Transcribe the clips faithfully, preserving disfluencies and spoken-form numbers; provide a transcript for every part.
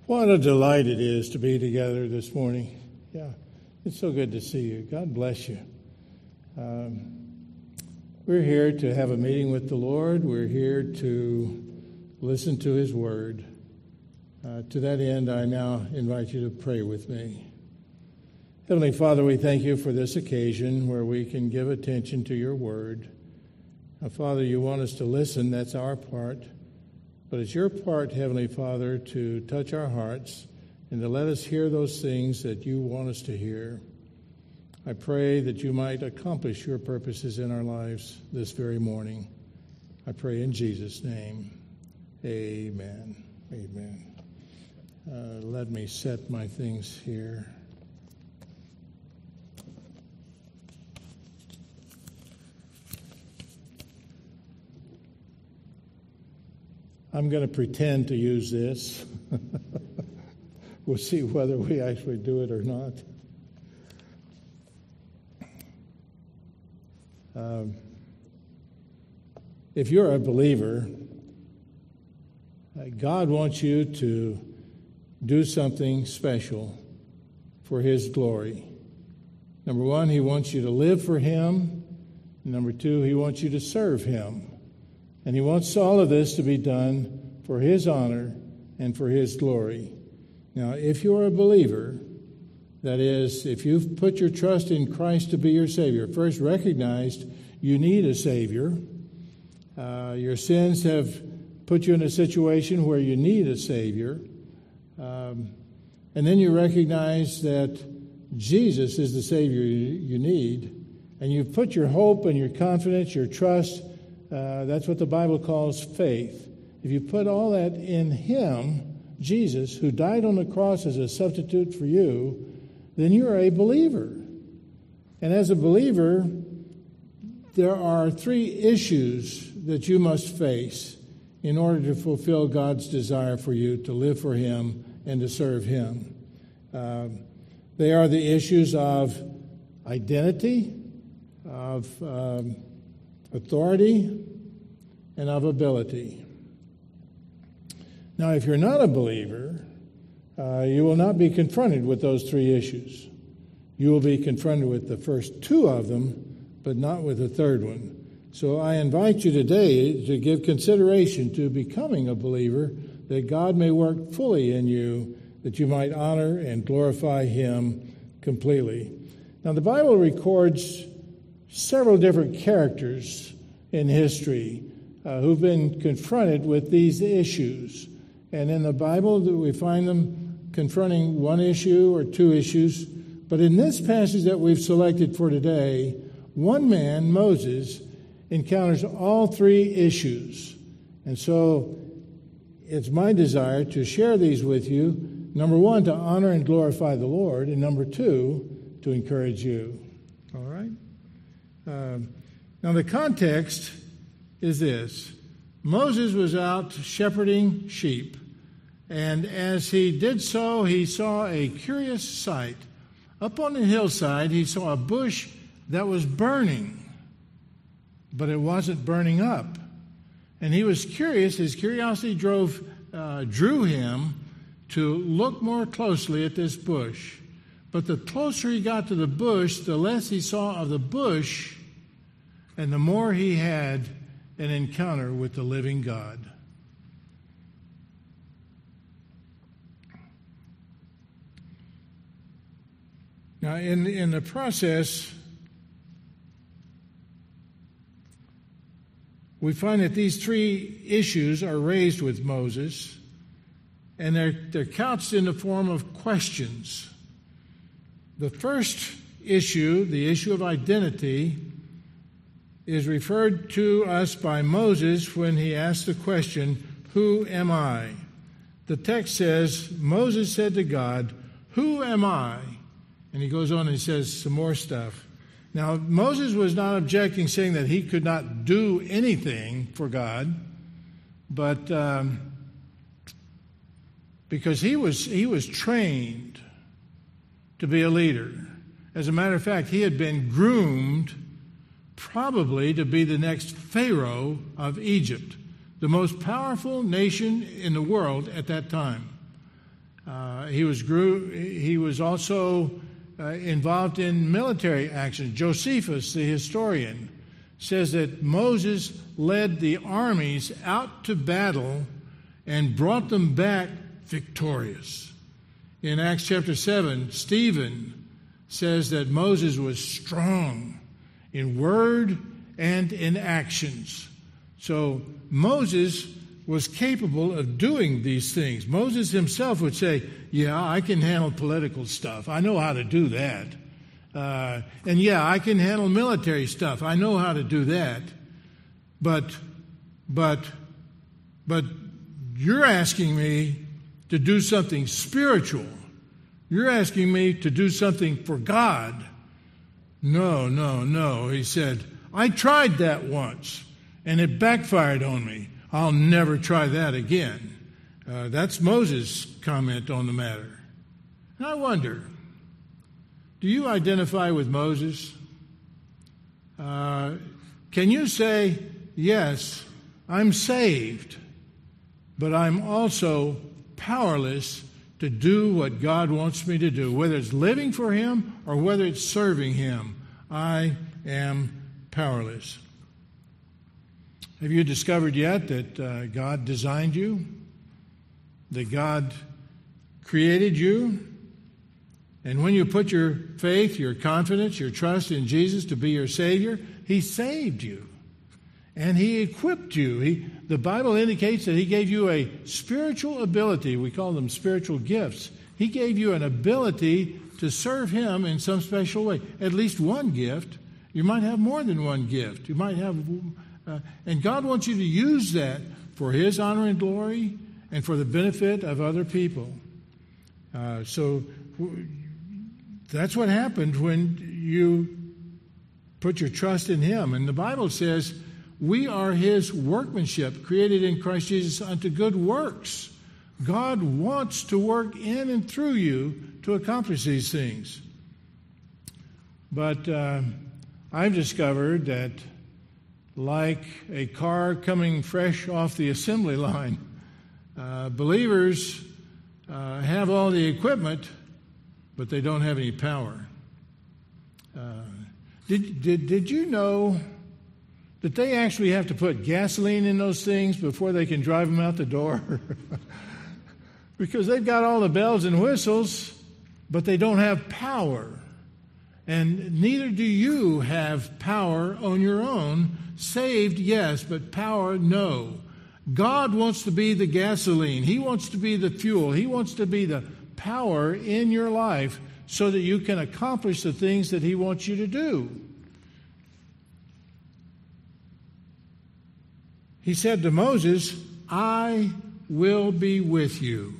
What a delight it is to be together this morning. Yeah, it's so good to see you. God bless you. Um, we're here to have a meeting with the Lord. We're here to listen to His Word. Uh, to that end, I now invite you to pray with me. Heavenly Father, we thank you for this occasion where we can give attention to your Word. Now, Father, you want us to listen. That's our part. But it's your part, Heavenly Father, to touch our hearts and to let us hear those things that you want us to hear. I pray that you might accomplish your purposes in our lives this very morning. I pray in Jesus' name. Amen. Amen. Uh, let me set my things here. I'm going to pretend to use this. We'll see whether we actually do it or not. Um, if you're a believer, uh, God wants you to do something special for His glory. Number one, He wants you to live for Him. Number two, He wants you to serve Him. And He wants all of this to be done for His honor and for His glory. Now, if you're a believer, that is, if you've put your trust in Christ to be your Savior, first recognized you need a Savior. Uh, your sins have put you in a situation where you need a Savior. Um, and then you recognize that Jesus is the Savior you, you need. And you've put your hope and your confidence, your trust. Uh, that's what the Bible calls faith. If you put all that in Him, Jesus, who died on the cross as a substitute for you, then you're a believer. And as a believer, there are three issues that you must face in order to fulfill God's desire for you to live for Him and to serve Him. Uh, they are the issues of identity, of um, authority, and of ability. Now, if you're not a believer, uh, you will not be confronted with those three issues. You will be confronted with the first two of them, but not with the third one. So I invite you today to give consideration to becoming a believer, that God may work fully in you, that you might honor and glorify Him completely. Now, the Bible records several different characters in history uh, who've been confronted with these issues. And in the Bible, we find them confronting one issue or two issues. But in this passage that we've selected for today, one man, Moses, encounters all three issues. And so it's my desire to share these with you. Number one, to honor and glorify the Lord. And number two, to encourage you. All right? Um, now, the context is this. Moses was out shepherding sheep, and as he did so, he saw a curious sight. Up on the hillside, he saw a bush that was burning, but it wasn't burning up. And he was curious. His curiosity drove, uh, drew him to look more closely at this bush. But the closer he got to the bush, the less he saw of the bush, and the more he had an encounter with the living God. Now, in, in the process, we find that these three issues are raised with Moses, and they're, they're couched in the form of questions. The first issue, the issue of identity, is referred to us by Moses when he asked the question, "Who am I?" The text says, Moses said to God, "Who am I?" And he goes on and he says some more stuff. Now, Moses was not objecting, saying that he could not do anything for God, but um, because he was he was trained to be a leader. As a matter of fact, he had been groomed probably to be the next Pharaoh of Egypt, the most powerful nation in the world at that time. Uh, he was grew. He was also uh, involved in military action. Josephus, the historian, says that Moses led the armies out to battle and brought them back victorious. In Acts chapter seven, Stephen says that Moses was strong in word and in actions. So Moses was capable of doing these things. Moses himself would say, yeah, I can handle political stuff. I know how to do that. Uh, and yeah, I can handle military stuff. I know how to do that. But, but, but you're asking me to do something spiritual. You're asking me to do something for God. No, no, no. He said, I tried that once, and it backfired on me. I'll never try that again. Uh, that's Moses' comment on the matter. And I wonder, do you identify with Moses? Uh, can you say, yes, I'm saved, but I'm also powerless to do what God wants me to do, whether it's living for Him or whether it's serving Him. I am powerless. Have you discovered yet that uh, God designed you? That God created you? And when you put your faith, your confidence, your trust in Jesus to be your Savior, He saved you. And He equipped you. He, the Bible indicates that He gave you a spiritual ability. We call them spiritual gifts. He gave you an ability to serve Him in some special way. At least one gift. You might have more than one gift. You might have... Uh, and God wants you to use that for His honor and glory and for the benefit of other people. Uh, so w- that's what happened when you put your trust in Him. And the Bible says we are His workmanship, created in Christ Jesus unto good works. God wants to work in and through you to accomplish these things. But uh, I've discovered that like a car coming fresh off the assembly line, uh, believers uh, have all the equipment, but they don't have any power. Uh, did, did, did you know that they actually have to put gasoline in those things before they can drive them out the door? Because they've got all the bells and whistles, but they don't have power. And neither do you have power on your own. Saved, yes, but power, no. God wants to be the gasoline. He wants to be the fuel. He wants to be the power in your life so that you can accomplish the things that He wants you to do. He said to Moses, I will be with you.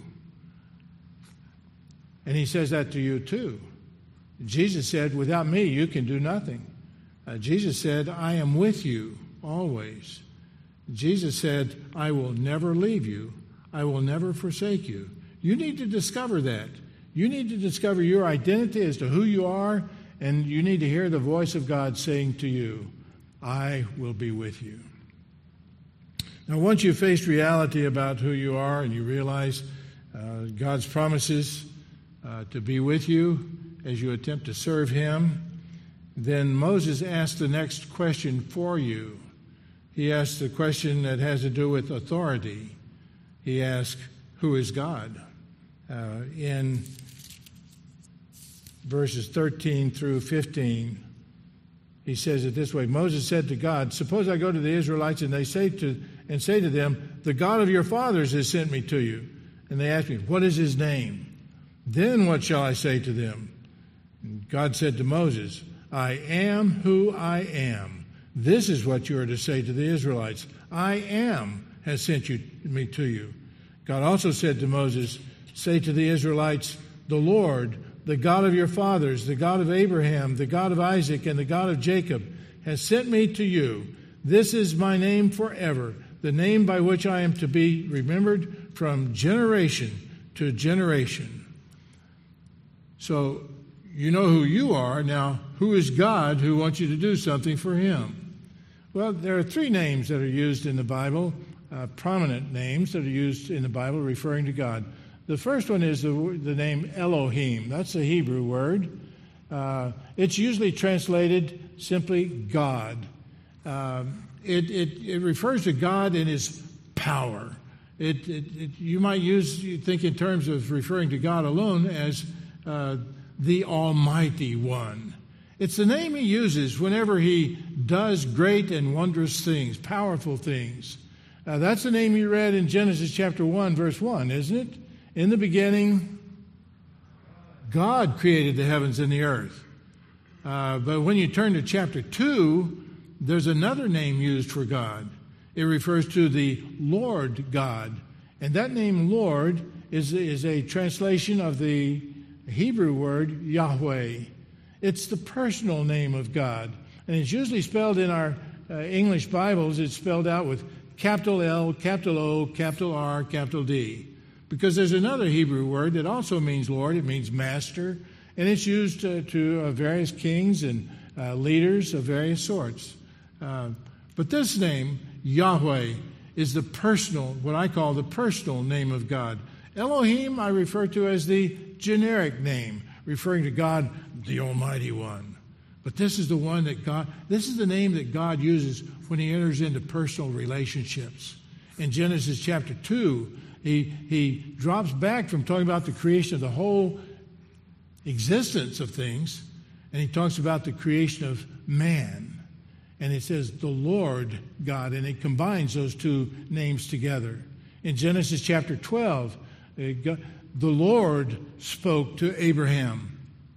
And He says that to you too. Jesus said, without me, you can do nothing. Uh, Jesus said, I am with you always. Jesus said, I will never leave you. I will never forsake you. You need to discover that. You need to discover your identity as to who you are, and you need to hear the voice of God saying to you, I will be with you. Now, once you've faced reality about who you are and you realize uh, God's promises uh, to be with you as you attempt to serve Him, then Moses asked the next question for you. He asked the question that has to do with authority. He asked, who is God? Uh, in verses thirteen through fifteen, he says it this way. Moses said to God, suppose I go to the Israelites and they say to and say to them, the God of your fathers has sent me to you. And they ask me, what is His name? Then what shall I say to them? And God said to Moses, I am who I am. This is what you are to say to the Israelites. I am has sent you, me to you. God also said to Moses, say to the Israelites, the Lord, the God of your fathers, the God of Abraham, the God of Isaac, and the God of Jacob, has sent me to you. This is my name forever, the name by which I am to be remembered from generation to generation. So you know who you are. Now, who is God who wants you to do something for Him? Well, there are three names that are used in the Bible, uh, prominent names that are used in the Bible referring to God. The first one is the, the name Elohim. That's a Hebrew word. Uh, it's usually translated simply God. Uh, it, it, it refers to God in his power. It, it, it, you might use, you think in terms of referring to God alone as uh, the Almighty One. It's the name he uses whenever he does great and wondrous things, powerful things. Uh, that's the name you read in Genesis chapter one, verse one, isn't it? In the beginning, God created the heavens and the earth. Uh, but when you turn to chapter two, there's another name used for God. It refers to the Lord God. And that name Lord is, is a translation of the Hebrew word Yahweh. It's the personal name of God. And it's usually spelled in our uh, English Bibles, it's spelled out with capital L, capital O, capital R, capital D. Because there's another Hebrew word that also means Lord. It means master. And it's used uh, to uh, various kings and uh, leaders of various sorts. Uh, but this name, Yahweh, is the personal, what I call the personal name of God. Elohim I refer to as the generic name, referring to God, the Almighty One. But this is the one that God, this is the name that God uses when he enters into personal relationships. In Genesis chapter two, he, he drops back from talking about the creation of the whole existence of things, and he talks about the creation of man. And it says the Lord God, and it combines those two names together. In Genesis chapter twelve, the Lord spoke to Abraham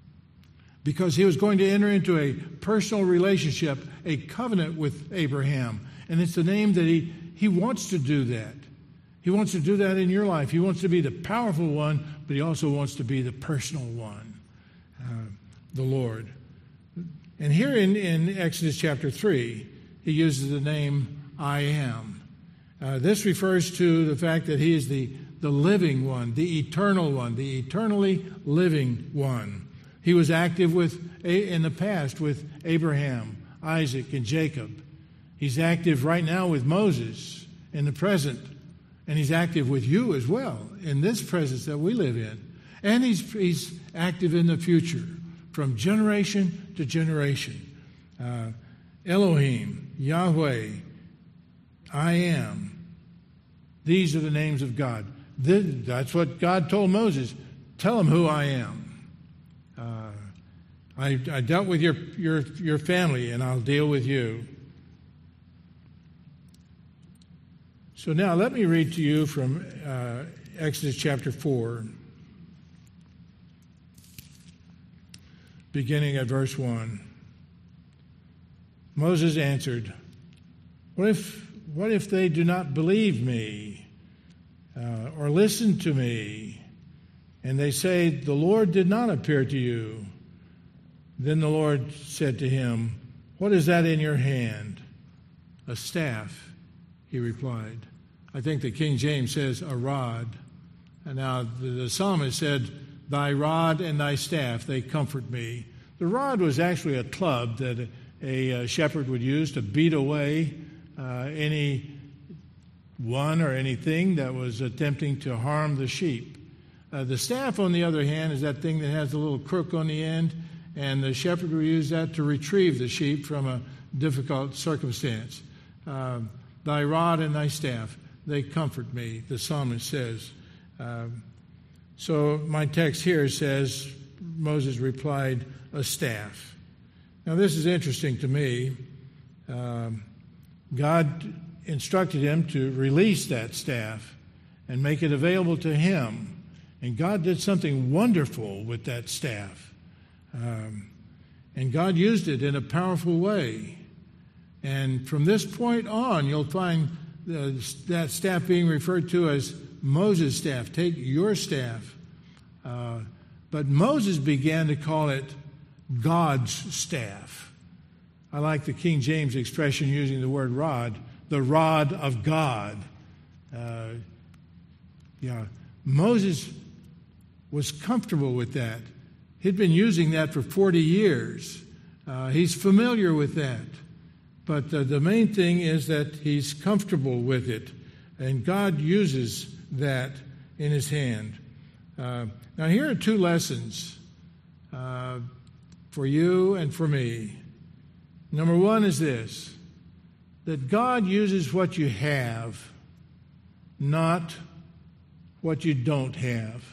because he was going to enter into a personal relationship, a covenant with Abraham. And it's the name that he, he wants to do that. He wants to do that in your life. He wants to be the powerful one, but he also wants to be the personal one, uh, the Lord. And here in, in Exodus chapter three, he uses the name I am. Uh, this refers to the fact that he is the, the living one, the eternal one, the eternally living one. He was active with in the past with Abraham, Isaac, and Jacob. He's active right now with Moses in the present. And he's active with you as well in this presence that we live in. And he's, he's active in the future from generation to generation. Uh, Elohim, Yahweh, I am. These are the names of God. This, that's what God told Moses. Tell him who I am. Uh, I, I dealt with your, your, your family, and I'll deal with you. So now let me read to you from uh, Exodus chapter four, beginning at verse one. Moses answered, What if, what if they do not believe me uh, or listen to me? And they say, the Lord did not appear to you. Then the Lord said to him, What is that in your hand? A staff, he replied. I think the King James says a rod. And now the, the psalmist said, Thy rod and thy staff, they comfort me. The rod was actually a club that a, a shepherd would use to beat away uh, any one or anything that was attempting to harm the sheep. Uh, the staff, on the other hand, is that thing that has a little crook on the end, and the shepherd would use that to retrieve the sheep from a difficult circumstance. Uh, thy rod and thy staff, they comfort me, the psalmist says. Um, so my text here says, Moses replied, a staff. Now this is interesting to me. Um, God instructed him to release that staff and make it available to him. And God did something wonderful with that staff. Um, and God used it in a powerful way. And from this point on, you'll find uh, that staff being referred to as Moses' staff. Take your staff. Uh, but Moses began to call it God's staff. I like the King James expression using the word rod, the rod of God. Uh, yeah, Moses was comfortable with that. He'd been using that for forty years. Uh, he's familiar with that. But uh, the main thing is that he's comfortable with it. And God uses that in his hand. Uh, now, here are two lessons uh, for you and for me. Number one is this, that God uses what you have, not what you don't have.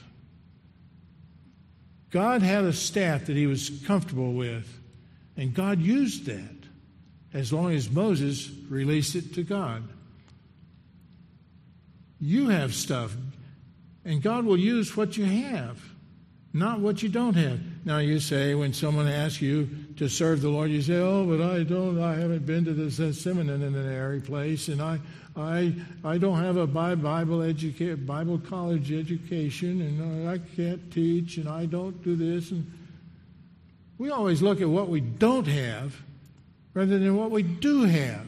God had a staff that he was comfortable with, and God used that as long as Moses released it to God. You have stuff, and God will use what you have, not what you don't have. Now you say, when someone asks you to serve the Lord, you say, oh, but I don't, I haven't been to this seminary place, and I I I don't have a Bible educa- Bible college education, and I can't teach, and I don't do this. And we always look at what we don't have rather than what we do have.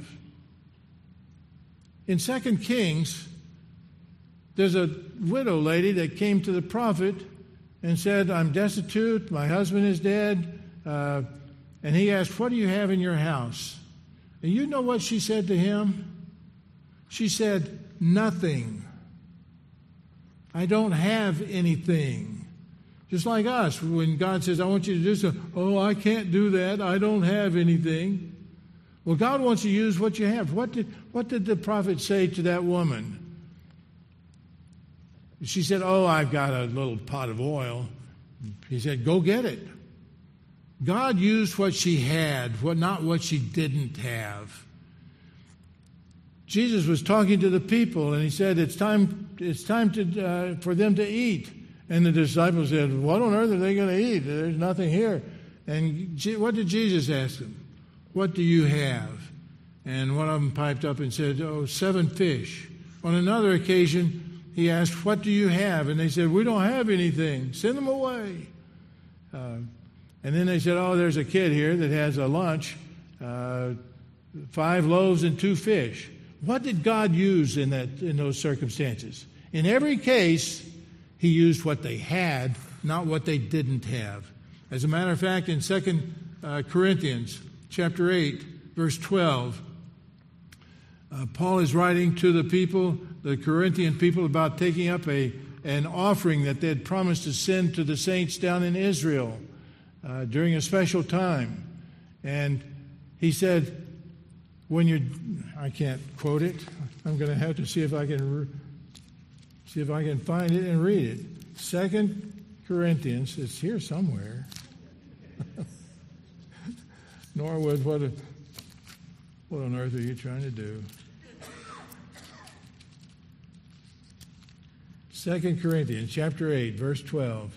In Second Kings, there's a widow lady that came to the prophet and said, I'm destitute, my husband is dead. Uh, and he asked, what do you have in your house? And you know what she said to him? She said, nothing. I don't have anything. Just like us, when God says, I want you to do something. Oh, I can't do that. I don't have anything. Well, God wants to use what you have. What did, what did the prophet say to that woman? She said, oh, I've got a little pot of oil. He said, go get it. God used what she had, what, not what she didn't have. Jesus was talking to the people, and he said, it's time, it's time to, uh, for them to eat. And the disciples said, what on earth are they going to eat? There's nothing here. And G- what did Jesus ask them? What do you have? And one of them piped up and said, oh, seven fish. On another occasion, he asked, what do you have? And they said, we don't have anything. Send them away. Uh, and then they said, oh, there's a kid here that has a lunch, uh, five loaves and two fish. What did God use in that in those circumstances? In every case, he used what they had, not what they didn't have. As a matter of fact, in Second uh, Corinthians chapter eight, verse twelve, uh, Paul is writing to the people, the Corinthian people, about taking up a an offering that they had promised to send to the saints down in Israel uh, during a special time. And he said, when you're, I can't quote it. I'm going to have to see if I can re- see if I can find it and read it. Second Corinthians, it's here somewhere. Norwood, what, a, what on earth are you trying to do? Second Corinthians chapter eight, verse twelve.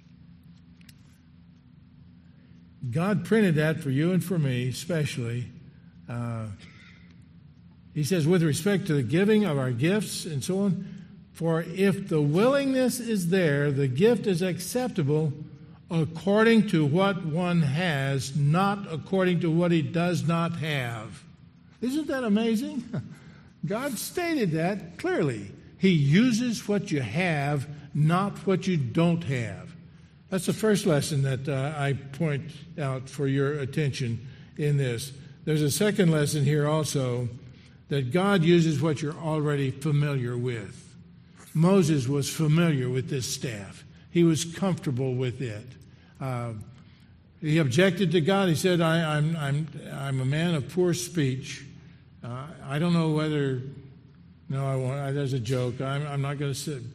God printed that for you and for me, especially. Uh, he says, with respect to the giving of our gifts and so on, for if the willingness is there, the gift is acceptable according to what one has, not according to what he does not have. Isn't that amazing? God stated that clearly. He uses what you have, not what you don't have. That's the first lesson that uh, I point out for your attention in this. There's a second lesson here also, that God uses what you're already familiar with. Moses was familiar with this staff. He was comfortable with it. Uh, he objected to God. He said, I, I'm, I'm, I'm a man of poor speech. Uh, I don't know whether... No, I won't. I, there's a joke. I'm, I'm not going to sit.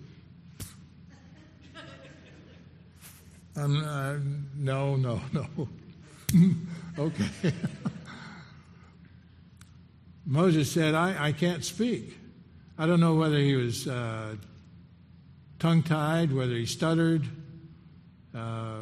I'm, uh, no, no, no. Okay. Moses said, I, I can't speak. I don't know whether he was uh, tongue-tied, whether he stuttered. Uh,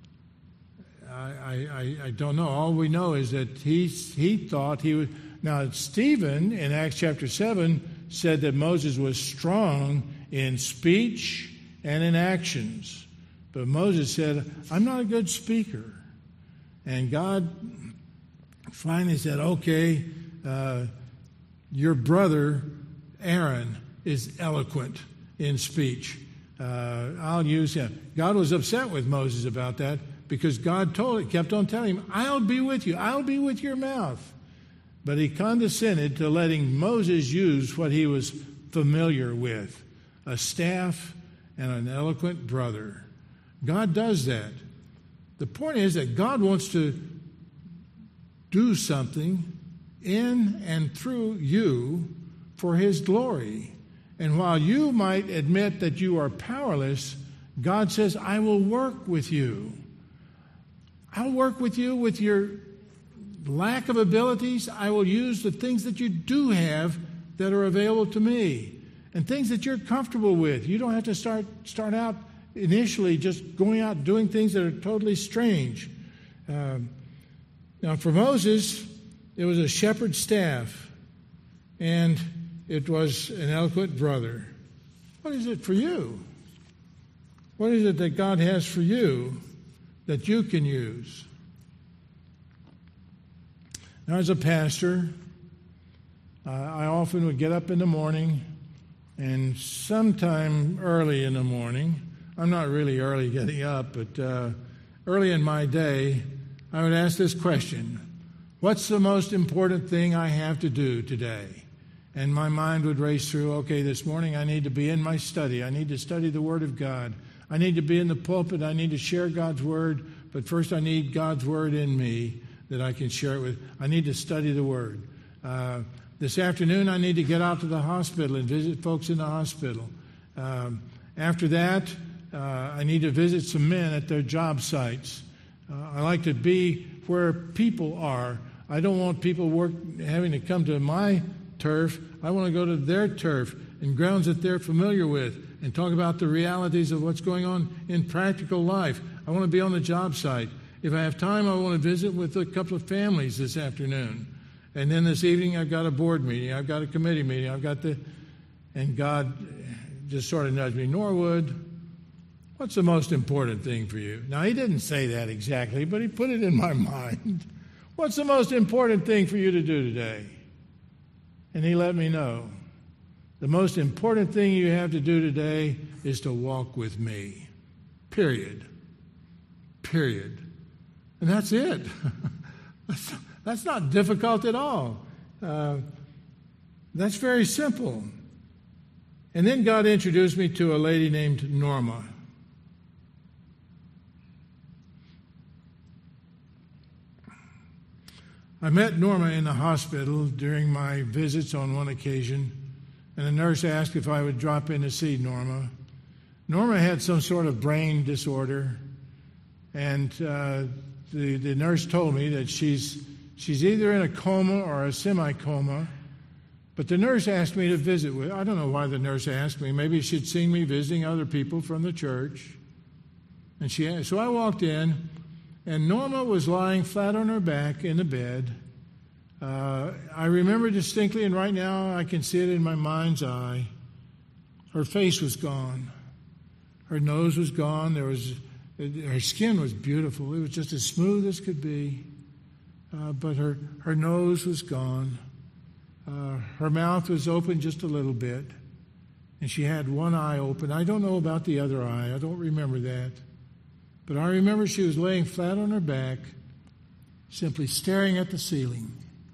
I, I, I don't know. All we know is that he, he thought he would. Now, Stephen in Acts chapter seven said that Moses was strong in speech and in actions. But Moses said, I'm not a good speaker. And God finally said, okay, uh, your brother Aaron is eloquent in speech. Uh, I'll use him. God was upset with Moses about that because God told it, kept on telling him, I'll be with you. I'll be with your mouth. But he condescended to letting Moses use what he was familiar with, a staff and an eloquent brother. God does that. The point is that God wants to do something in and through you for His glory. And while you might admit that you are powerless, God says, I will work with you. I'll work with you with your lack of abilities. I will use the things that you do have that are available to me and things that you're comfortable with. You don't have to start start out initially just going out doing things that are totally strange. Um, now, for Moses, it was a shepherd's staff, and it was an eloquent brother. What is it for you? What is it that God has for you that you can use? Now, as a pastor, uh, I often would get up in the morning, and sometime early in the morning, I'm not really early getting up, but uh, early in my day, I would ask this question: what's the most important thing I have to do today? And my mind would race through, okay, this morning I need to be in my study. I need to study the Word of God. I need to be in the pulpit. I need to share God's Word. But first I need God's Word in me that I can share it with. I need to study the Word. Uh, this afternoon I need to get out to the hospital and visit folks in the hospital. Um, after that, uh, I need to visit some men at their job sites. Uh, I like to be where people are. I don't want people work having to come to my turf. I want to go to their turf and grounds that they're familiar with and talk about the realities of what's going on in practical life. I want to be on the job site. If I have time, I want to visit with a couple of families this afternoon. And then this evening, I've got a board meeting. I've got a committee meeting. I've got the... And God just sort of nudged me, Norwood, what's the most important thing for you? Now, He didn't say that exactly, but He put it in my mind. What's the most important thing for you to do today? And He let me know. The most important thing you have to do today is to walk with me. Period. Period. And that's it. that's, that's not difficult at all. Uh, that's very simple. And then God introduced me to a lady named Norma. I met Norma in the hospital during my visits on one occasion, and a nurse asked if I would drop in to see Norma. Norma had some sort of brain disorder, and uh, the, the nurse told me that she's she's either in a coma or a semi-coma, but the nurse asked me to visit with her. I don't know why the nurse asked me. Maybe she'd seen me visiting other people from the church. And she asked. So I walked in, and Norma was lying flat on her back in the bed. Uh, I remember distinctly, and right now I can see it in my mind's eye. Her face was gone. Her nose was gone. There was, her skin was beautiful. It was just as smooth as could be. Uh, but her, her nose was gone. Uh, her mouth was open just a little bit. And she had one eye open. I don't know about the other eye. I don't remember that. But I remember she was laying flat on her back, simply staring at the ceiling.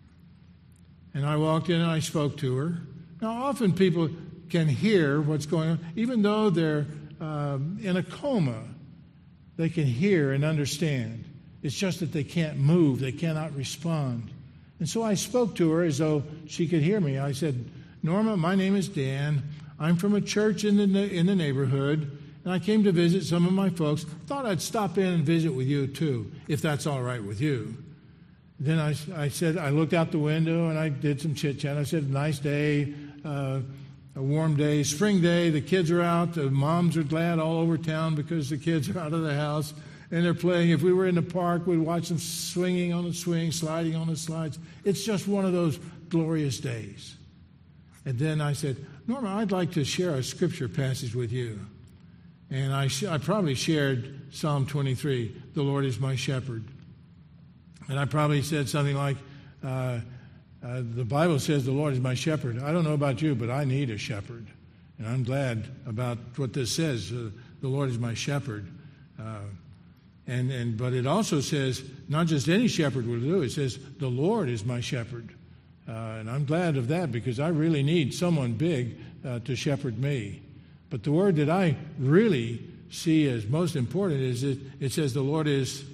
And I walked in and I spoke to her. Now, often people can hear what's going on. Even though they're um, in a coma, they can hear and understand. It's just that they can't move. They cannot respond. And so I spoke to her as though she could hear me. I said, Norma, my name is Dan. I'm from a church in the in the neighborhood, and I came to visit some of my folks. Thought I'd stop in and visit with you, too, if that's all right with you. Then I, I said, I looked out the window, and I did some chit-chat. I said, nice day, uh, a warm day, spring day. The kids are out. The moms are glad all over town because the kids are out of the house, and they're playing. If we were in the park, we'd watch them swinging on the swing, sliding on the slides. It's just one of those glorious days. And then I said, Norma, I'd like to share a scripture passage with you. And I, sh- I probably shared Psalm twenty-three, the Lord is my shepherd. And I probably said something like, uh, uh, the Bible says the Lord is my shepherd. I don't know about you, but I need a shepherd. And I'm glad about what this says, uh, the Lord is my shepherd. Uh, and, and But it also says, not just any shepherd will do, it says, the Lord is my shepherd. Uh, and I'm glad of that because I really need someone big uh, to shepherd me. But the word that I really see as most important is that it says the Lord is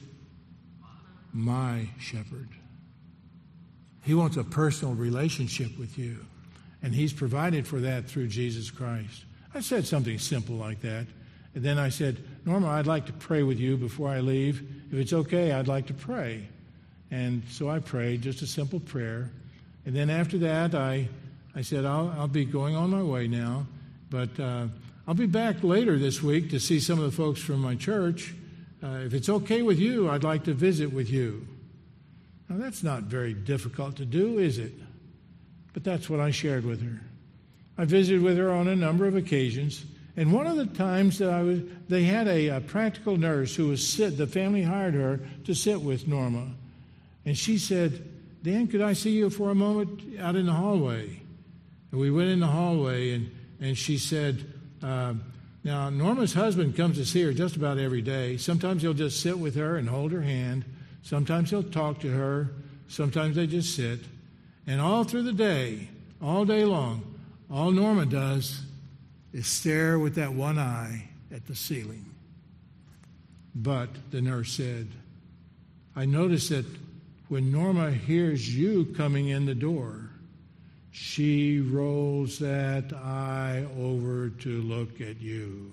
my shepherd. He wants a personal relationship with you. And he's provided for that through Jesus Christ. I said something simple like that. And then I said, Norma, I'd like to pray with you before I leave. If it's okay, I'd like to pray. And so I prayed, just a simple prayer. And then after that, I, I said, I'll, I'll be going on my way now. But uh, I'll be back later this week to see some of the folks from my church. Uh, if it's okay with you, I'd like to visit with you. Now, that's not very difficult to do, is it? But that's what I shared with her. I visited with her on a number of occasions. And one of the times that I was, they had a, a practical nurse who was sit. The family hired her to sit with Norma. And she said, Dan, could I see you for a moment out in the hallway? And we went in the hallway, and, and she said, uh, now, Norma's husband comes to see her just about every day. Sometimes he'll just sit with her and hold her hand. Sometimes he'll talk to her. Sometimes they just sit. And all through the day, all day long, all Norma does is stare with that one eye at the ceiling. But, the nurse said, I noticed that when Norma hears you coming in the door, she rolls that eye over to look at you.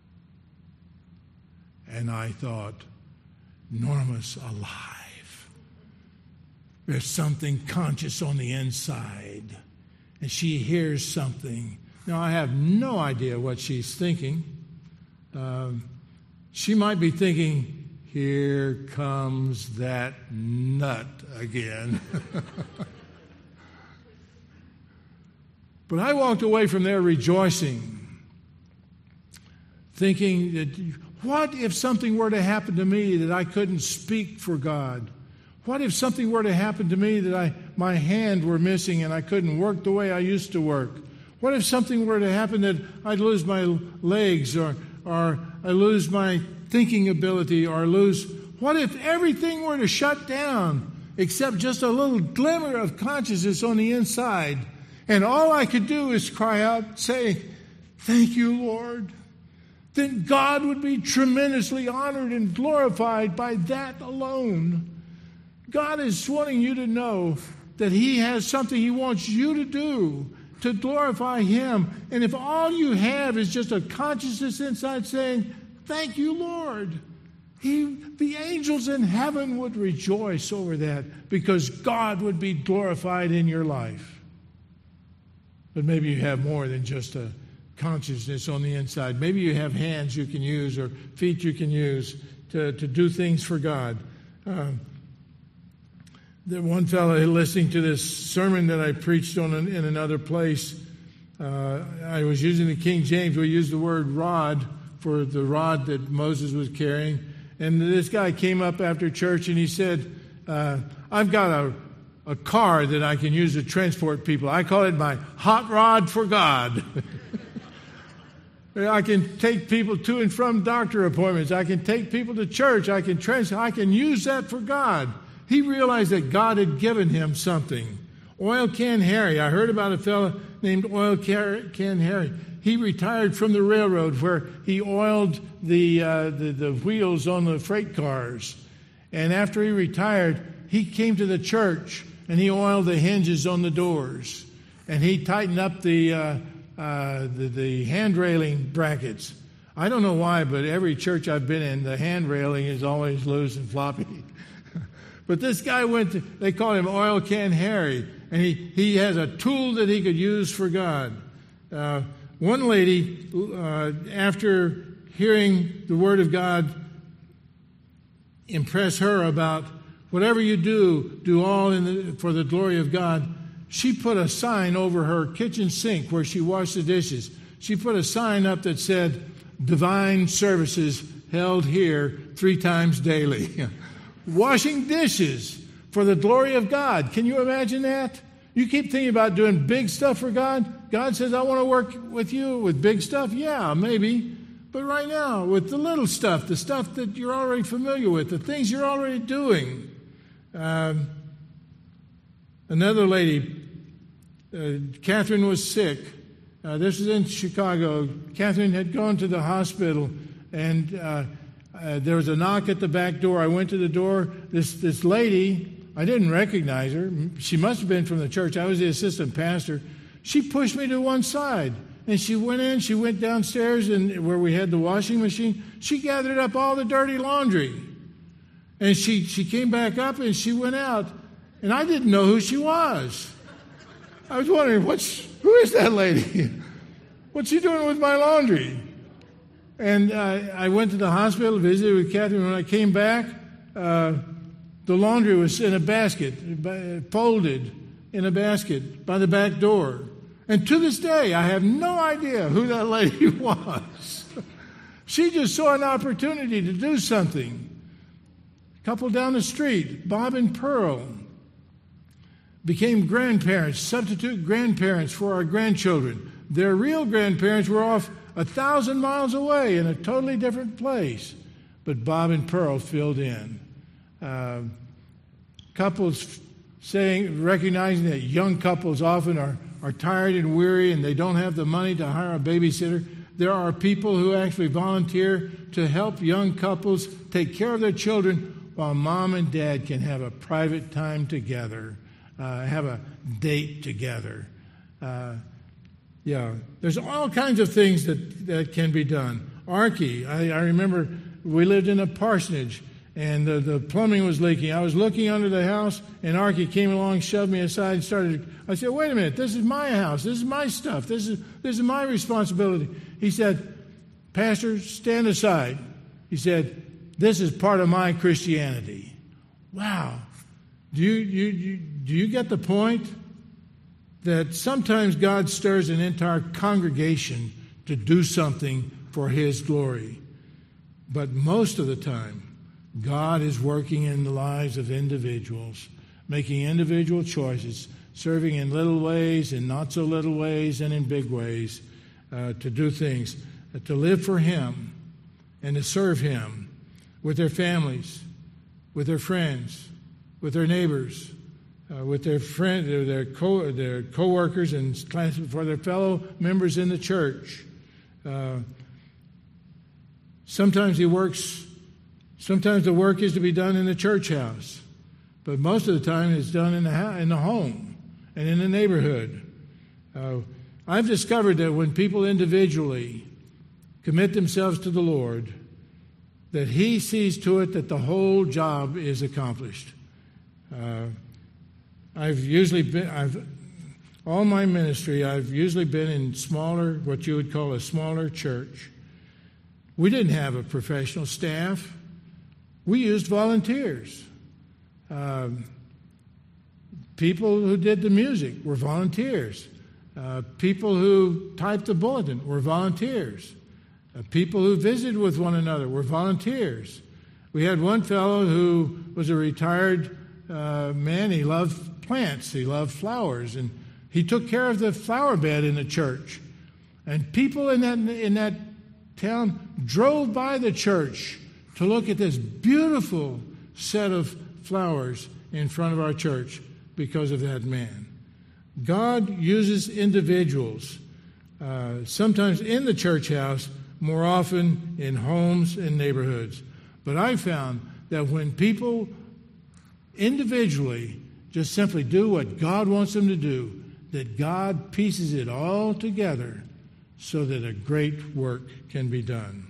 And I thought, Norma's alive. There's something conscious on the inside, and she hears something. Now, I have no idea what she's thinking. Um, she might be thinking, here comes that nut again. But I walked away from there rejoicing, thinking that what if something were to happen to me that I couldn't speak for God? What if something were to happen to me that I my hand were missing and I couldn't work the way I used to work? What if something were to happen that I'd lose my legs or or I lose my thinking ability or lose... What if everything were to shut down except just a little glimmer of consciousness on the inside, and all I could do is cry out, say, thank you, Lord? Then God would be tremendously honored and glorified by that alone. God is wanting you to know that he has something he wants you to do to glorify him. And if all you have is just a consciousness inside saying, thank you, Lord, he, the angels in heaven would rejoice over that because God would be glorified in your life. But maybe you have more than just a consciousness on the inside. Maybe you have hands you can use or feet you can use to, to do things for God. Um, The one fellow listening to this sermon that I preached on in, in another place, uh, I was using the King James. We used the word rod for the rod that Moses was carrying. And this guy came up after church and he said, uh, I've got a, a car that I can use to transport people. I call it my hot rod for God. I can take people to and from doctor appointments. I can take people to church. I can trans- I can use that for God. He realized that God had given him something. Oil Can Harry. I heard about a fellow named Oil Can Harry. He retired from the railroad where he oiled the, uh, the, the wheels on the freight cars. And after he retired, he came to the church and he oiled the hinges on the doors. And he tightened up the, uh, uh, the, the hand railing brackets. I don't know why, but every church I've been in, the hand railing is always loose and floppy. But this guy went to, they call him Oil Can Harry, and he, he has a tool that he could use for God. Uh, one lady, uh, after hearing the Word of God impress her about whatever you do, do all in the, for the glory of God, she put a sign over her kitchen sink where she washed the dishes. She put a sign up that said, divine services held here three times daily. Washing dishes for the glory of God. Can you imagine that? You keep thinking about doing big stuff for God. God says, I want to work with you with big stuff. Yeah, maybe. But right now, with the little stuff, the stuff that you're already familiar with, the things you're already doing. Um, another lady, uh, Catherine was sick, Uh, this was in Chicago. Catherine had gone to the hospital, and uh, uh, there was a knock at the back door. I went to the door. This this lady, I didn't recognize her. She must have been from the church. I was the assistant pastor. She pushed me to one side, and she went in. She went downstairs, and where we had the washing machine, she gathered up all the dirty laundry. And she, she came back up, and she went out, and I didn't know who she was. I was wondering, what's, who is that lady? What's she doing with my laundry? And uh, I went to the hospital, visited with Catherine. When I came back, uh, the laundry was in a basket, folded in a basket by the back door. And to this day, I have no idea who that lady was. She just saw an opportunity to do something. A couple down the street, Bob and Pearl, became grandparents, substitute grandparents for our grandchildren. Their real grandparents were off a thousand miles away in a totally different place. But Bob and Pearl filled in. Uh, couples saying, recognizing that young couples often are, are tired and weary and they don't have the money to hire a babysitter. There are people who actually volunteer to help young couples take care of their children while mom and dad can have a private time together, uh, have a date together. Uh, yeah, there's all kinds of things that, that can be done. Archie, I, I remember we lived in a parsonage, and the, the plumbing was leaking. I was looking under the house, and Archie came along, shoved me aside, and started. I said, wait a minute, this is my house. This is my stuff. This is, this is my responsibility. He said, Pastor, stand aside. He said, this is part of my Christianity. Wow. Do you, you, you, do you get the point? That sometimes God stirs an entire congregation to do something for His glory. But most of the time, God is working in the lives of individuals, making individual choices, serving in little ways, in not so little ways, and in big ways, uh, to do things, uh, to live for Him and to serve Him with their families, with their friends, with their neighbors, uh, with their friends, their co their co-workers, and for their fellow members in the church. Uh, sometimes He works. Sometimes the work is to be done in the church house, but most of the time it's done in the ha- in the home and in the neighborhood. Uh, I've discovered that when people individually commit themselves to the Lord, that He sees to it that the whole job is accomplished. Uh, I've usually been, I've, all my ministry, I've usually been in smaller, what you would call a smaller church. We didn't have a professional staff. We used volunteers. Um, people who did the music were volunteers. Uh, people who typed the bulletin were volunteers. Uh, people who visited with one another were volunteers. We had one fellow who was a retired uh, man. He loved plants. He loved flowers. And he took care of the flower bed in the church. And people in that, in that town drove by the church to look at this beautiful set of flowers in front of our church because of that man. God uses individuals, uh, sometimes in the church house, more often in homes and neighborhoods. But I found that when people individually just simply do what God wants them to do, that God pieces it all together so that a great work can be done.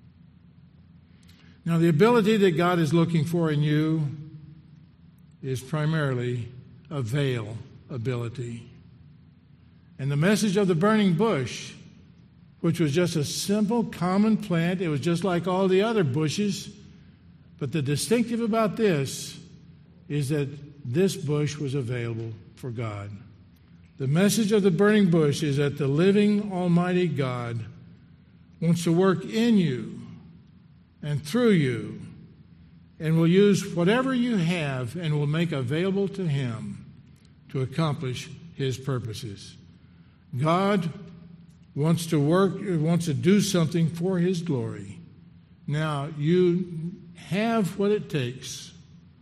Now, the ability that God is looking for in you is primarily a veil ability. And the message of the burning bush, which was just a simple, common plant, it was just like all the other bushes, but the distinctive about this is that this bush was available for God. The message of the burning bush is that the living Almighty God wants to work in you and through you, and will use whatever you have and will make available to Him to accomplish His purposes. God wants to work, wants to do something for His glory. Now, you have what it takes.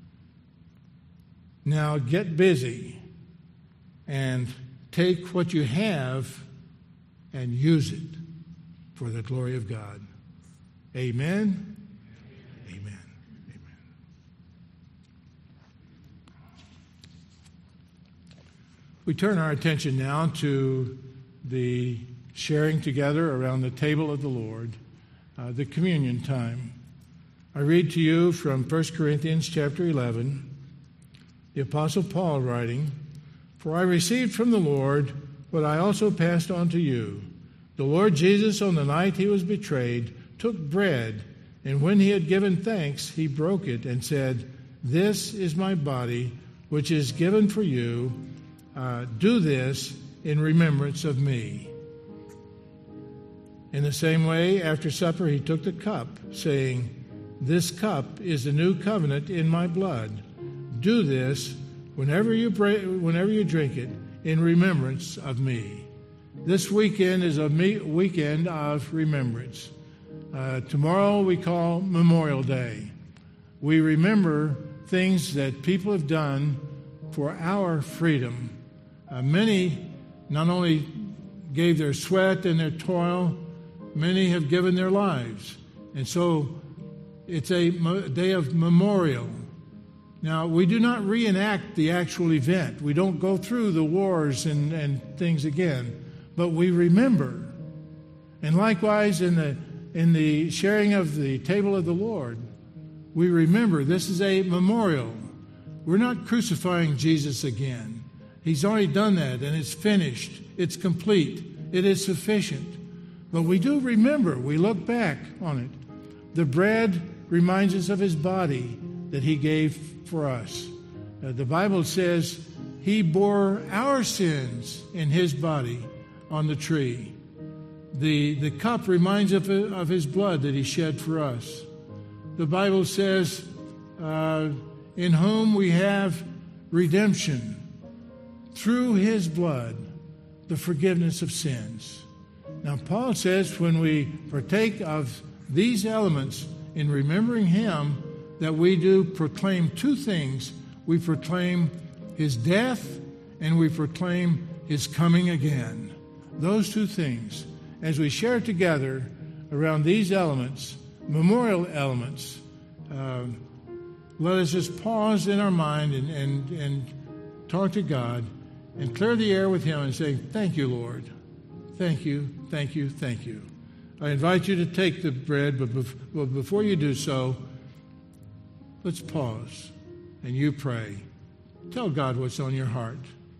Now get busy and take what you have and use it for the glory of God. Amen. Amen. Amen. We turn our attention now to the sharing together around the table of the Lord, uh, the communion time. I read to you from First Corinthians chapter eleven, the Apostle Paul writing, "For I received from the Lord what I also passed on to you. The Lord Jesus, on the night he was betrayed, took bread, and when he had given thanks, he broke it and said, 'This is my body, which is given for you. Uh, do this in remembrance of me.' In the same way, after supper, he took the cup, saying, 'This cup is the new covenant in my blood. Do this whenever you pray, whenever you drink it in remembrance of me.'" This weekend is a weekend of remembrance. Uh, tomorrow we call Memorial Day. We remember things that people have done for our freedom. Uh, many not only gave their sweat and their toil, many have given their lives. And so it's a day of memorial. Now, we do not reenact the actual event. We don't go through the wars and, and things again, but we remember. And likewise, in the in the sharing of the table of the Lord, we remember this is a memorial. We're not crucifying Jesus again. He's already done that, and it's finished. It's complete. It is sufficient. But we do remember. We look back on it. The bread reminds us of his body that he gave for us. Uh, the Bible says he bore our sins in his body on the tree. The, the cup reminds us of, of his blood that he shed for us. The Bible says, uh, in whom we have redemption through his blood, the forgiveness of sins. Now, Paul says when we partake of these elements in remembering him, that we do proclaim two things. We proclaim his death and we proclaim his coming again. Those two things. As we share together around these elements, memorial elements, uh, let us just pause in our mind and, and, and talk to God and clear the air with him and say, "Thank you, Lord. Thank you, thank you, thank you." I invite you to take the bread, but before you do so, let's pause and you pray. Tell God what's on your heart.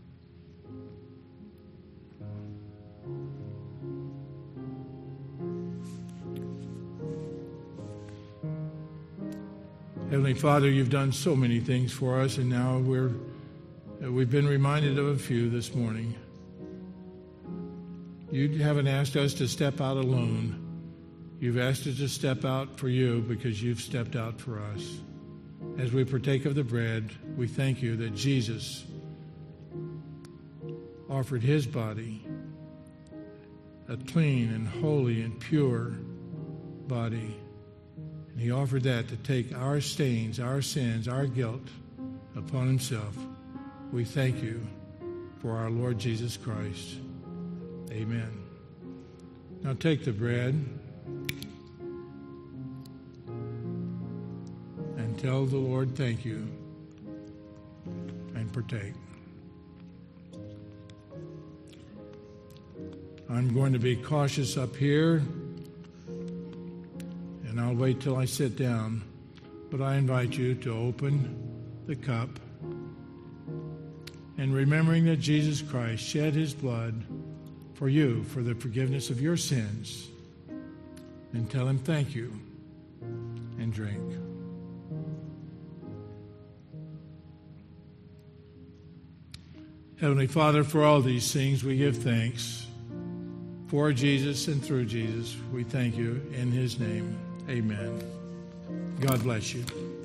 Heavenly Father, you've done so many things for us, and now we're, we've been reminded of a few this morning. You haven't asked us to step out alone. You've asked us to step out for you because you've stepped out for us. As we partake of the bread, we thank you that Jesus offered his body, a clean and holy and pure body. And he offered that to take our stains, our sins, our guilt upon himself. We thank you for our Lord Jesus Christ. Amen. Now take the bread and tell the Lord thank you and partake. I'm going to be cautious up here, and I'll wait till I sit down. But I invite you to open the cup and remembering that Jesus Christ shed his blood for you, for the forgiveness of your sins, and tell him thank you and drink. Heavenly Father, for all these things we give thanks. For Jesus and through Jesus, we thank you in his name. Amen. God bless you.